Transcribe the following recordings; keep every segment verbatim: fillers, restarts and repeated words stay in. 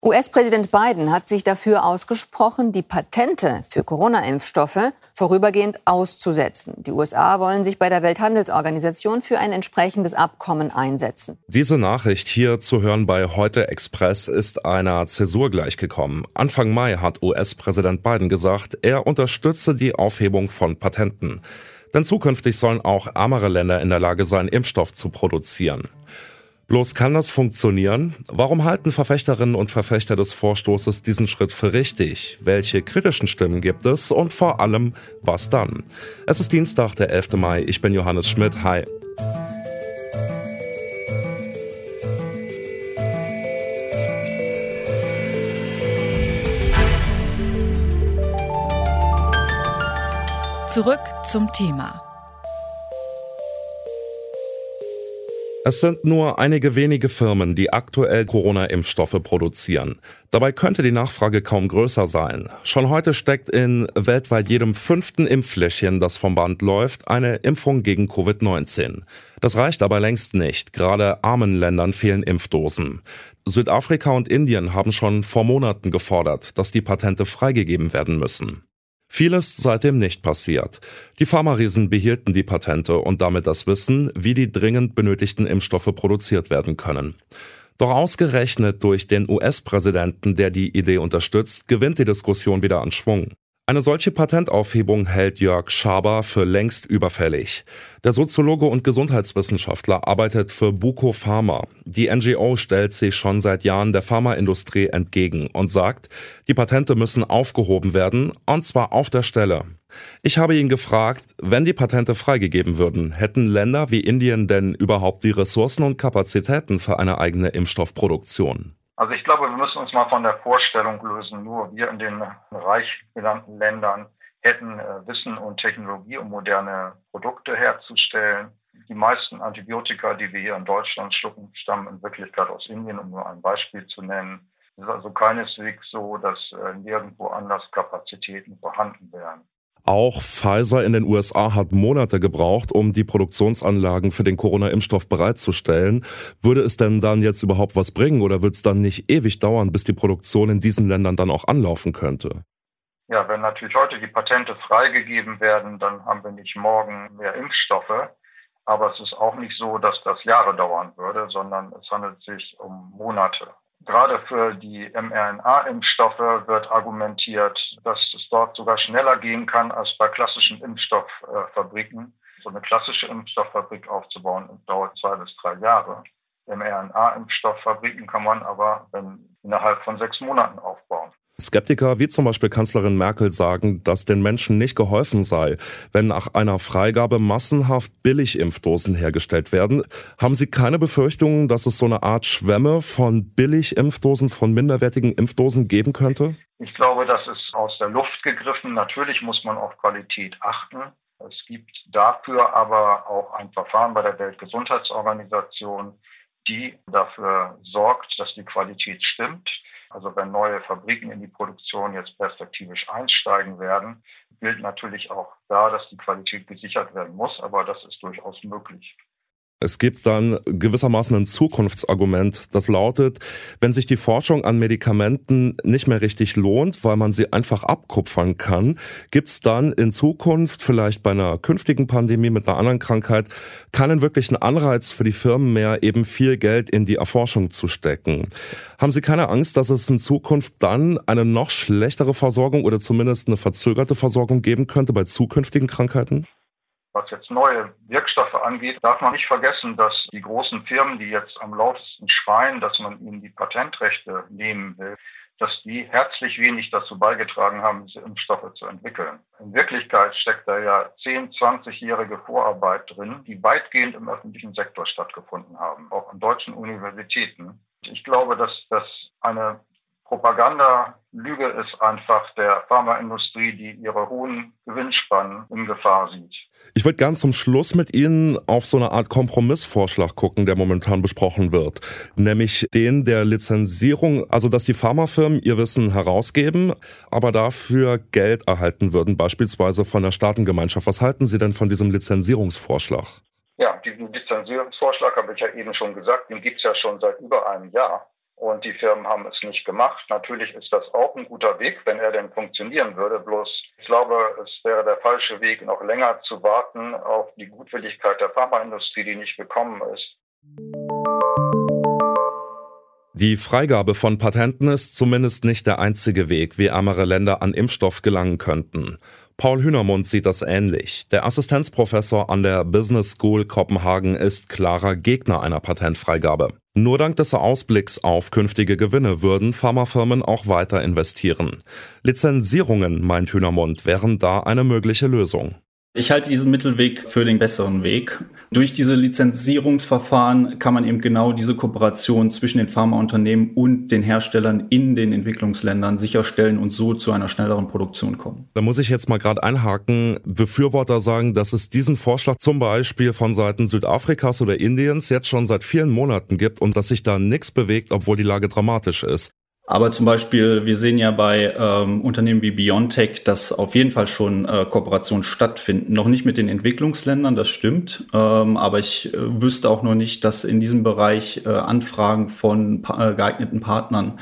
U S-Präsident Biden hat sich dafür ausgesprochen, die Patente für Corona-Impfstoffe vorübergehend auszusetzen. Die U S A wollen sich bei der Welthandelsorganisation für ein entsprechendes Abkommen einsetzen. Diese Nachricht hier zu hören bei Heute Express ist einer Zäsur gleichgekommen. Anfang Mai hat U S-Präsident Biden gesagt, er unterstütze die Aufhebung von Patenten. Denn zukünftig sollen auch ärmere Länder in der Lage sein, Impfstoff zu produzieren. Bloß kann das funktionieren? Warum halten Verfechterinnen und Verfechter des Vorstoßes diesen Schritt für richtig? Welche kritischen Stimmen gibt es? Und vor allem, was dann? Es ist Dienstag, der elfte Mai. Ich bin Johannes Schmidt. Hi. Zurück zum Thema. Es sind nur einige wenige Firmen, die aktuell Corona-Impfstoffe produzieren. Dabei könnte die Nachfrage kaum größer sein. Schon heute steckt in weltweit jedem fünften Impffläschchen, das vom Band läuft, eine Impfung gegen Covid neunzehn. Das reicht aber längst nicht. Gerade armen Ländern fehlen Impfdosen. Südafrika und Indien haben schon vor Monaten gefordert, dass die Patente freigegeben werden müssen. Vieles seitdem nicht passiert. Die Pharmariesen behielten die Patente und damit das Wissen, wie die dringend benötigten Impfstoffe produziert werden können. Doch ausgerechnet durch den U S-Präsidenten, der die Idee unterstützt, gewinnt die Diskussion wieder an Schwung. Eine solche Patentaufhebung hält Jörg Schaber für längst überfällig. Der Soziologe und Gesundheitswissenschaftler arbeitet für Buko Pharma. Die N G O stellt sich schon seit Jahren der Pharmaindustrie entgegen und sagt, die Patente müssen aufgehoben werden, und zwar auf der Stelle. Ich habe ihn gefragt, wenn die Patente freigegeben würden, hätten Länder wie Indien denn überhaupt die Ressourcen und Kapazitäten für eine eigene Impfstoffproduktion? Also ich glaube, wir müssen uns mal von der Vorstellung lösen, nur wir in den reich genannten Ländern hätten äh, Wissen und Technologie, um moderne Produkte herzustellen. Die meisten Antibiotika, die wir hier in Deutschland schlucken, stammen in Wirklichkeit aus Indien, um nur ein Beispiel zu nennen. Es ist also keineswegs so, dass äh, nirgendwo anders Kapazitäten vorhanden wären. Auch Pfizer in den U S A hat Monate gebraucht, um die Produktionsanlagen für den Corona-Impfstoff bereitzustellen. Würde es denn dann jetzt überhaupt was bringen oder wird es dann nicht ewig dauern, bis die Produktion in diesen Ländern dann auch anlaufen könnte? Ja, wenn natürlich heute die Patente freigegeben werden, dann haben wir nicht morgen mehr Impfstoffe. Aber es ist auch nicht so, dass das Jahre dauern würde, sondern es handelt sich um Monate. Gerade für die mRNA-Impfstoffe wird argumentiert, dass es dort sogar schneller gehen kann als bei klassischen Impfstofffabriken. So eine klassische Impfstofffabrik aufzubauen dauert zwei bis drei Jahre. mRNA-Impfstofffabriken kann man aber innerhalb von sechs Monaten aufbauen. Skeptiker wie zum Beispiel Kanzlerin Merkel sagen, dass den Menschen nicht geholfen sei, wenn nach einer Freigabe massenhaft Billigimpfdosen hergestellt werden. Haben Sie keine Befürchtungen, dass es so eine Art Schwemme von Billigimpfdosen, von minderwertigen Impfdosen geben könnte? Ich glaube, das ist aus der Luft gegriffen. Natürlich muss man auf Qualität achten. Es gibt dafür aber auch ein Verfahren bei der Weltgesundheitsorganisation, die dafür sorgt, dass die Qualität stimmt. Also wenn neue Fabriken in die Produktion jetzt perspektivisch einsteigen werden, gilt natürlich auch da, dass die Qualität gesichert werden muss, aber das ist durchaus möglich. Es gibt dann gewissermaßen ein Zukunftsargument, das lautet, wenn sich die Forschung an Medikamenten nicht mehr richtig lohnt, weil man sie einfach abkupfern kann, gibt es dann in Zukunft, vielleicht bei einer künftigen Pandemie mit einer anderen Krankheit, keinen wirklichen Anreiz für die Firmen mehr, eben viel Geld in die Erforschung zu stecken. Haben Sie keine Angst, dass es in Zukunft dann eine noch schlechtere Versorgung oder zumindest eine verzögerte Versorgung geben könnte bei zukünftigen Krankheiten? Was jetzt neue Wirkstoffe angeht, darf man nicht vergessen, dass die großen Firmen, die jetzt am lautesten schreien, dass man ihnen die Patentrechte nehmen will, dass die herzlich wenig dazu beigetragen haben, diese Impfstoffe zu entwickeln. In Wirklichkeit steckt da ja zehn-, zwanzigjährige Vorarbeit drin, die weitgehend im öffentlichen Sektor stattgefunden haben, auch an deutschen Universitäten. Ich glaube, dass das eine Propagandalüge ist einfach der Pharmaindustrie, die ihre hohen Gewinnspannen in Gefahr sieht. Ich würde gern zum Schluss mit Ihnen auf so eine Art Kompromissvorschlag gucken, der momentan besprochen wird. Nämlich den der Lizenzierung, also dass die Pharmafirmen ihr Wissen herausgeben, aber dafür Geld erhalten würden, beispielsweise von der Staatengemeinschaft. Was halten Sie denn von diesem Lizenzierungsvorschlag? Ja, diesen Lizenzierungsvorschlag habe ich ja eben schon gesagt, den gibt es ja schon seit über einem Jahr. und die Firmen haben es nicht gemacht. Natürlich ist das auch ein guter Weg, wenn er denn funktionieren würde. Bloß ich glaube, es wäre der falsche Weg, noch länger zu warten auf die Gutwilligkeit der Pharmaindustrie, die nicht gekommen ist. Die Freigabe von Patenten ist zumindest nicht der einzige Weg, wie ärmere Länder an Impfstoff gelangen könnten. Paul Hühnermund sieht das ähnlich. Der Assistenzprofessor an der Business School Kopenhagen ist klarer Gegner einer Patentfreigabe. Nur dank des Ausblicks auf künftige Gewinne würden Pharmafirmen auch weiter investieren. Lizenzierungen, meint Hühnermund, wären da eine mögliche Lösung. Ich halte diesen Mittelweg für den besseren Weg. Durch diese Lizenzierungsverfahren kann man eben genau diese Kooperation zwischen den Pharmaunternehmen und den Herstellern in den Entwicklungsländern sicherstellen und so zu einer schnelleren Produktion kommen. Da muss ich jetzt mal gerade einhaken. Befürworter sagen, dass es diesen Vorschlag zum Beispiel von Seiten Südafrikas oder Indiens jetzt schon seit vielen Monaten gibt und dass sich da nichts bewegt, obwohl die Lage dramatisch ist. Aber zum Beispiel, wir sehen ja bei ähm, Unternehmen wie BioNTech, dass auf jeden Fall schon äh, Kooperationen stattfinden. Noch nicht mit den Entwicklungsländern, das stimmt. Ähm, aber ich äh, wüsste auch noch nicht, dass in diesem Bereich äh, Anfragen von pa- äh, geeigneten Partnern,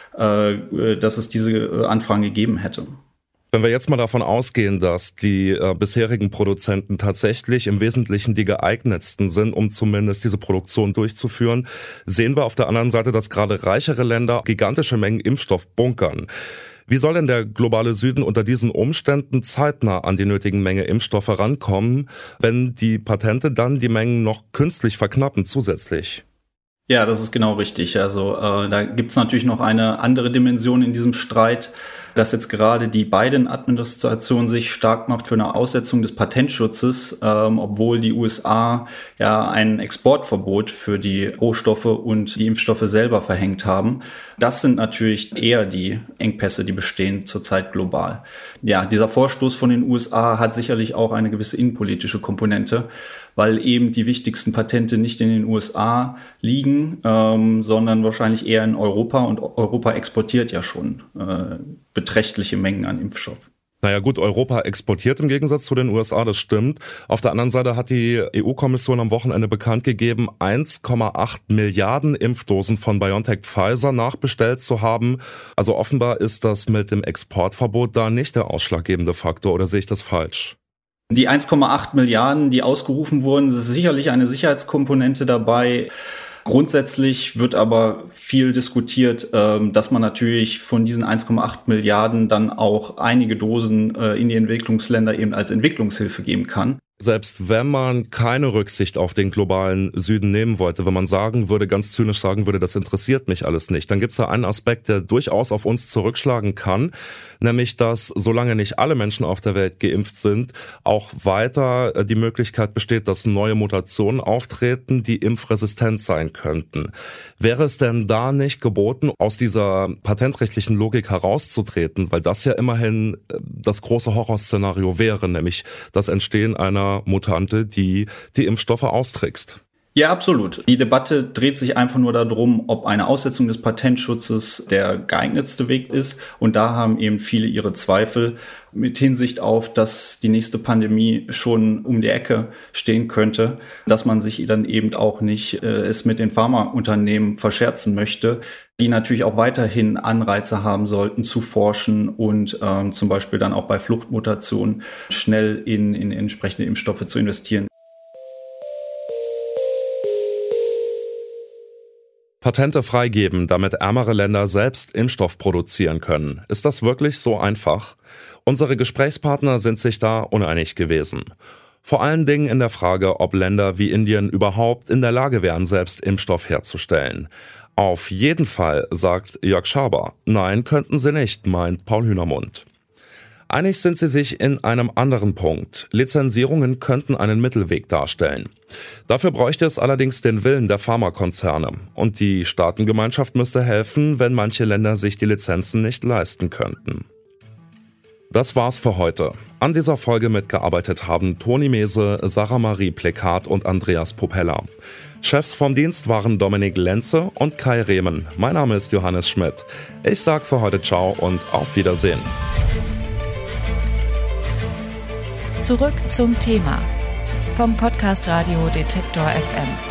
äh, dass es diese äh, Anfragen gegeben hätte. Wenn wir jetzt mal davon ausgehen, dass die äh, bisherigen Produzenten tatsächlich im Wesentlichen die geeignetsten sind, um zumindest diese Produktion durchzuführen, sehen wir auf der anderen Seite, dass gerade reichere Länder gigantische Mengen Impfstoff bunkern. Wie soll denn der globale Süden unter diesen Umständen zeitnah an die nötigen Menge Impfstoff herankommen, wenn die Patente dann die Mengen noch künstlich verknappen zusätzlich? Ja, das ist genau richtig. Also äh, da gibt's natürlich noch eine andere Dimension in diesem Streit, dass jetzt gerade die Biden-Administration sich stark macht für eine Aussetzung des Patentschutzes, ähm, obwohl die U S A ja ein Exportverbot für die Rohstoffe und die Impfstoffe selber verhängt haben. Das sind natürlich eher die Engpässe, die bestehen zurzeit global. Ja, dieser Vorstoß von den U S A hat sicherlich auch eine gewisse innenpolitische Komponente, weil eben die wichtigsten Patente nicht in den U S A liegen, ähm, sondern wahrscheinlich eher in Europa. Und Europa exportiert ja schon äh, beträchtliche Mengen an Impfstoff. Naja gut, Europa exportiert im Gegensatz zu den U S A, das stimmt. Auf der anderen Seite hat die E U-Kommission am Wochenende bekannt gegeben, eins Komma acht Milliarden Impfdosen von BioNTech-Pfizer nachbestellt zu haben. Also offenbar ist das mit dem Exportverbot da nicht der ausschlaggebende Faktor, oder sehe ich das falsch? Die eins Komma acht Milliarden, die ausgerufen wurden, ist sicherlich eine Sicherheitskomponente dabei. Grundsätzlich wird aber viel diskutiert, dass man natürlich von diesen eins Komma acht Milliarden dann auch einige Dosen in die Entwicklungsländer eben als Entwicklungshilfe geben kann. Selbst wenn man keine Rücksicht auf den globalen Süden nehmen wollte, wenn man sagen würde, ganz zynisch sagen würde, das interessiert mich alles nicht, dann gibt es da einen Aspekt, der durchaus auf uns zurückschlagen kann, nämlich, dass solange nicht alle Menschen auf der Welt geimpft sind, auch weiter die Möglichkeit besteht, dass neue Mutationen auftreten, die impfresistent sein könnten. Wäre es denn da nicht geboten, aus dieser patentrechtlichen Logik herauszutreten, weil das ja immerhin das große Horrorszenario wäre, nämlich das Entstehen einer Mutante, die die Impfstoffe austrickst? Ja, absolut. Die Debatte dreht sich einfach nur darum, ob eine Aussetzung des Patentschutzes der geeignetste Weg ist. Und da haben eben viele ihre Zweifel mit Hinsicht auf, dass die nächste Pandemie schon um die Ecke stehen könnte, dass man sich dann eben auch nicht äh, es mit den Pharmaunternehmen verscherzen möchte, die natürlich auch weiterhin Anreize haben sollten zu forschen und ähm, zum Beispiel dann auch bei Fluchtmutationen schnell in, in entsprechende Impfstoffe zu investieren. Patente freigeben, damit ärmere Länder selbst Impfstoff produzieren können. Ist das wirklich so einfach? Unsere Gesprächspartner sind sich da uneinig gewesen. Vor allen Dingen in der Frage, ob Länder wie Indien überhaupt in der Lage wären, selbst Impfstoff herzustellen. Auf jeden Fall, sagt Jörg Schaber. Nein, könnten sie nicht, meint Paul Hühnermund. Einig sind sie sich in einem anderen Punkt. Lizenzierungen könnten einen Mittelweg darstellen. Dafür bräuchte es allerdings den Willen der Pharmakonzerne. Und die Staatengemeinschaft müsste helfen, wenn manche Länder sich die Lizenzen nicht leisten könnten. Das war's für heute. An dieser Folge mitgearbeitet haben Toni Mese, Sarah Marie Plekat und Andreas Popella. Chefs vom Dienst waren Dominik Lenze und Kai Rehmen. Mein Name ist Johannes Schmidt. Ich sag für heute Ciao und auf Wiedersehen. Zurück zum Thema vom Podcast Radio Detektor F M.